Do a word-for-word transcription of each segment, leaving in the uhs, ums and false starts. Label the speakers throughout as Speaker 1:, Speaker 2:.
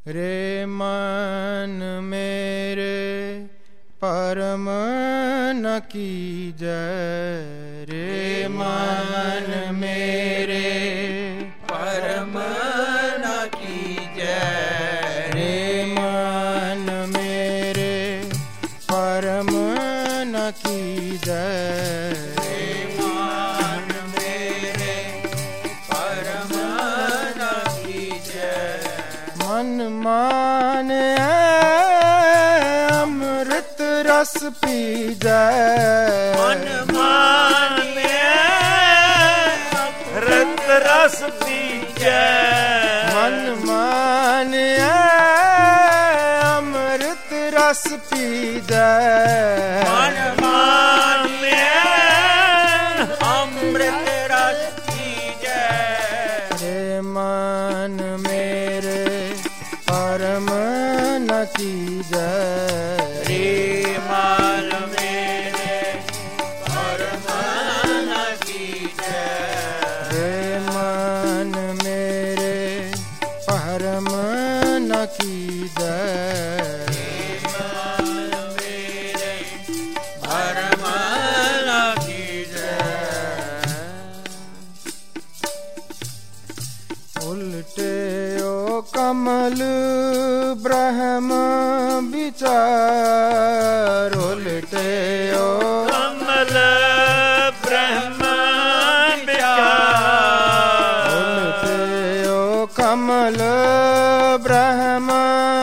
Speaker 1: रे मन मेरे परम न कीजै, रे मन मेरे
Speaker 2: परम न कीजै,
Speaker 1: रे मन मेरे परम न कीजै,
Speaker 2: रे मन मेरे परम न कीजै।
Speaker 1: मन मान अमृत रस पीजै,
Speaker 3: मन माने रत रस पीजै,
Speaker 1: मन मान अमृत रस पीजै,
Speaker 2: मन माने अमृत रस पीजै,
Speaker 1: रे मन मेरे परम न कीजै,
Speaker 2: रे मन मेरे परम न कीजै,
Speaker 1: रे मन मेरे परम न कीजै,
Speaker 2: मन मेरे परम न कीजै।
Speaker 1: उल्टे ओ कमल ब्रह्म विचार, उल्टे ओ
Speaker 3: कमल ब्रह्म विचार,
Speaker 1: उल्टे ओ कमल ब्रह्म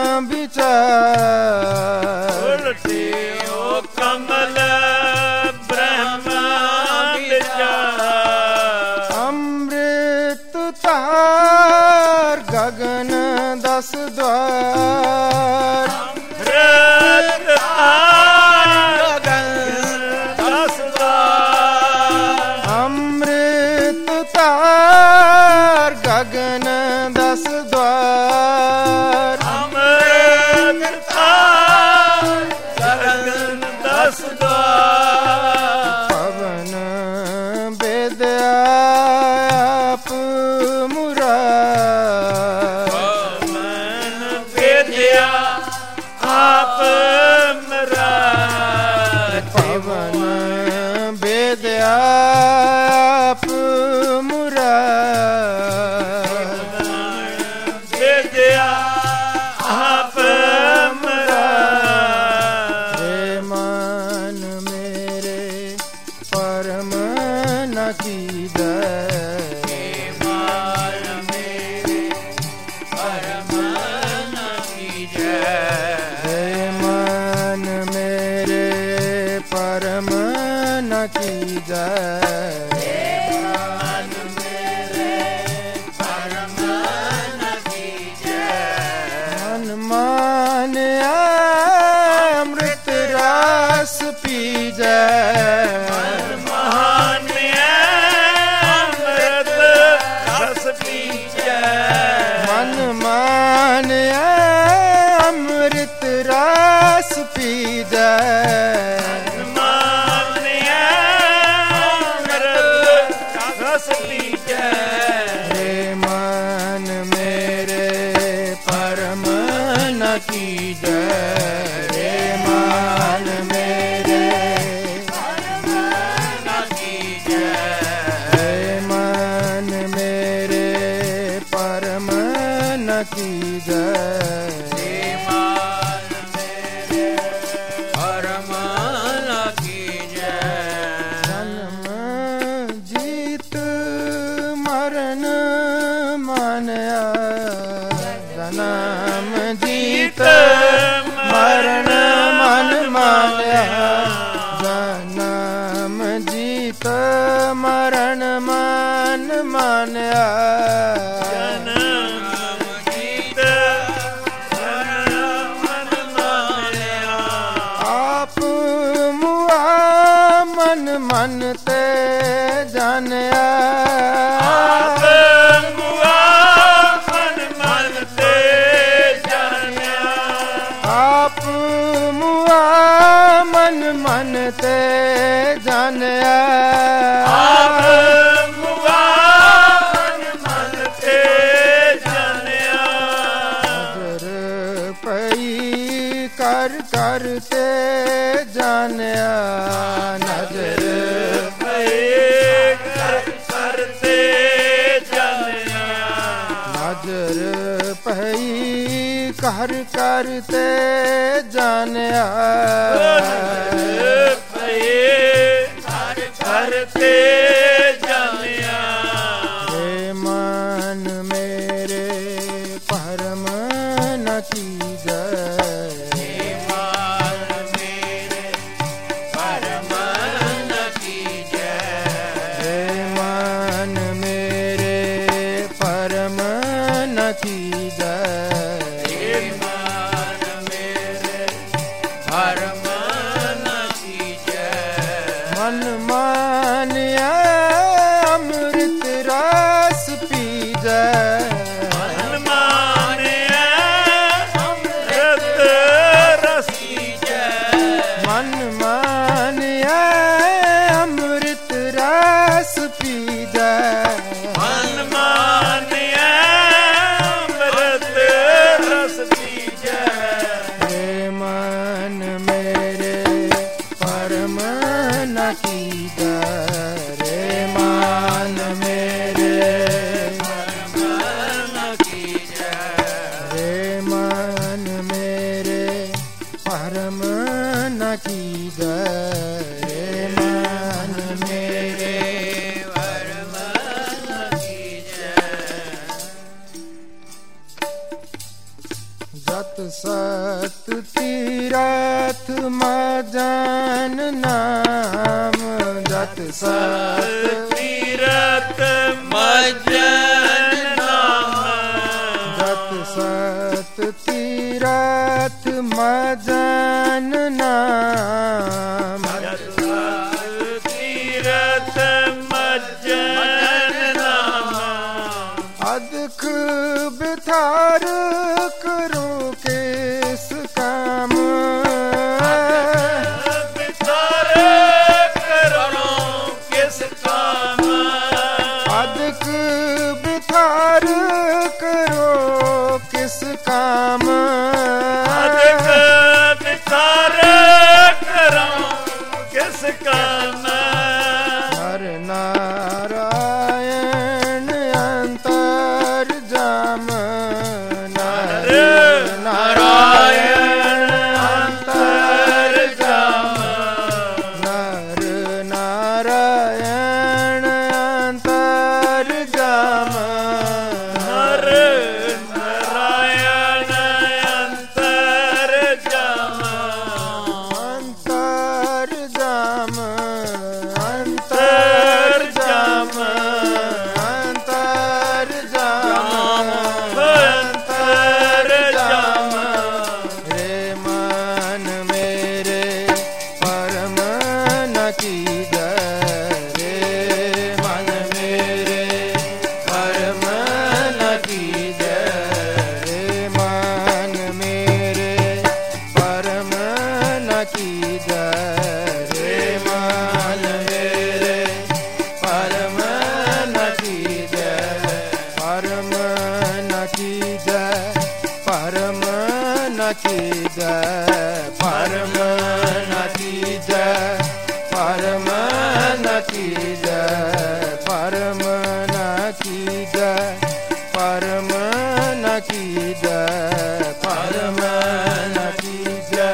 Speaker 1: विचार,
Speaker 3: उल्टे ओ कमल ब्रह्म विचार,
Speaker 1: अमृत तार गगन दस द्वार,
Speaker 3: रत
Speaker 2: गगन
Speaker 3: दस द्वार,
Speaker 1: अमृत तार गगन दस द्वार,
Speaker 3: अमृत गगन दस द्वार,
Speaker 1: पवन विद्याप मुरार,
Speaker 3: मन विद्या आप मरार,
Speaker 1: पवन विद्याप मुरार,
Speaker 3: विद्या आप मरार,
Speaker 1: रे मन मेरे परम न कीजै,
Speaker 2: मन मेरे परम न कीजै,
Speaker 1: रे मन मेरे परम न कीजै,
Speaker 2: मन मेरे परम न कीजै,
Speaker 1: मन मान अमृत रस पीजै,
Speaker 3: महान अमृत रस पीजै,
Speaker 1: मन मान अमृत रस पीजै,
Speaker 3: मान अमृत रस पीजै,
Speaker 1: रे मन मेरे परम न कीजै, रे मन मेरे
Speaker 2: न कीजै,
Speaker 1: रे मन मेरे परम न कीजै,
Speaker 2: मन मेरे परम न कीजै,
Speaker 1: जन्म जीत मरण मानया, जन्म जीत मरण मन मानया, जन्म जीत मरण मन मानया,
Speaker 3: जन्म गीत मन मानया,
Speaker 1: आप मुआ मन मन ते जानिया,
Speaker 3: आप मुआ मन मन ते जानिया,
Speaker 1: आप मुआ मन मन ते जानिया,
Speaker 3: आप मुआ मन मन ते जानिया,
Speaker 1: नजर पई कर करते जानिया नजर
Speaker 3: पई कर करते जानिया
Speaker 1: नजर पई कर करते जानिया
Speaker 3: पई कर करते जानिया
Speaker 1: हे मन मेरे परम न कीजै
Speaker 2: हे मन मेरे परम न कीजै
Speaker 1: हे मन मेरे परम न कीजै
Speaker 2: हे मन मेरे परम न कीजै
Speaker 1: मन मानिया अमृत रस पीजै
Speaker 3: मन मानिया अमृत रस
Speaker 2: कीजै
Speaker 1: मन मानिया अमृत रस पीजै
Speaker 3: मन मानिया अमृत रस पीजै
Speaker 1: हे मन मेरे परम न कीजै रे मन मेरे
Speaker 2: न कीजै
Speaker 1: रे मन मेरे परम न कीजै रे मन मेरे
Speaker 2: परम न कीजै
Speaker 1: जत सत तीरथ मजन नाम जत सत
Speaker 3: तीरथ मजन नाम
Speaker 1: जत सत तीरथ मजन नाम
Speaker 3: तीरथ मजन नाम
Speaker 1: अदख बिथार करूं किस काम
Speaker 3: बिचार करो किस काम
Speaker 1: अदख बिथार करो किस काम
Speaker 3: अधिक विचार करो किस काम
Speaker 1: हर नारायण अंतर जाम नर नारायण अंतर जाम नर नारायण अंतर जाम
Speaker 3: हर नारायण अंतर जाम
Speaker 1: अंतर जाम
Speaker 3: अंतर जाम
Speaker 1: अंतर जाम
Speaker 3: अंतर जाम
Speaker 1: रे मन मेरे परम न कीजै रे मन मेरे परम न कीजै रे मन मेरे परम न कीजै रे मन मेरे परम न कीजै परम न कीजै परम न कीजै परम न कीजै परम न कीजै परम न कीजै परम न कीजै परम न कीजै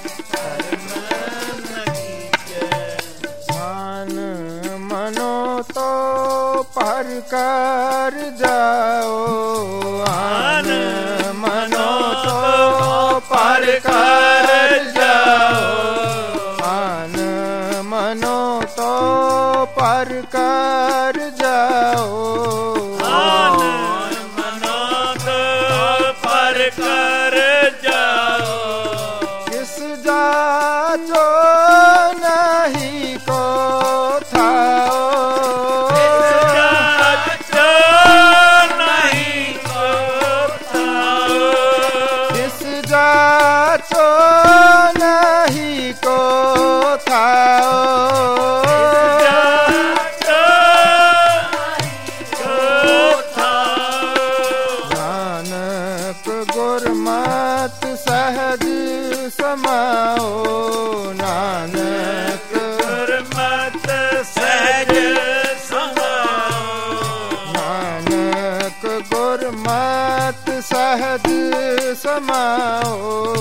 Speaker 1: मान मनो तो पर कर जाओ आन मनो तो पर कर जाओ आन मनो तो पर कर जाओ
Speaker 3: आन मनो तो पर कर जाओ
Speaker 1: किस जाचो नहीं को थाओ
Speaker 3: जाचो नहीं को
Speaker 1: किस जाचो नहीं को थाओ
Speaker 3: जाचो को था
Speaker 1: नानक गुर मा गुरमत सहज समाओ नानक
Speaker 3: गुरमत सहज समाओ
Speaker 1: नानक गुरमत सहज समाओ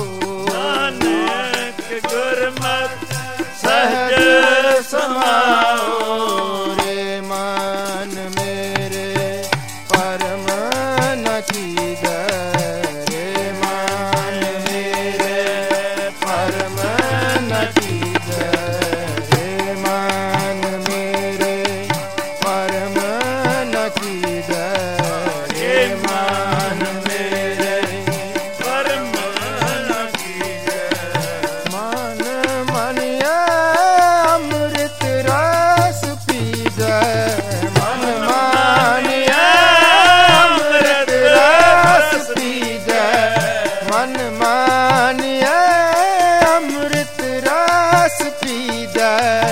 Speaker 3: नानक गुरमत
Speaker 1: सहज
Speaker 3: सहज
Speaker 1: समाओ
Speaker 3: समाओ
Speaker 1: रे मन मेरे परम न कीजै रे मन मेरे परम न कीजै रे मन मेरे परम न कीजै रे मन मेरे
Speaker 3: परम न कीजै
Speaker 1: मन मनिया अमृत रस पीजै मन मानिया अमृत रस पीजै मन मानिया अमृत रस पीजै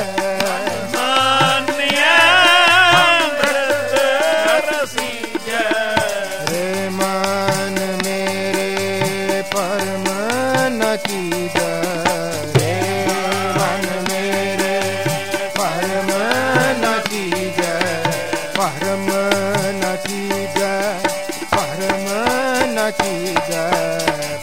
Speaker 3: मानिया अमृत रसी जय
Speaker 1: रे मन मेरे परम न कीजै रे मन मेरे परम न कीजै परम न कीजै परम न कीजै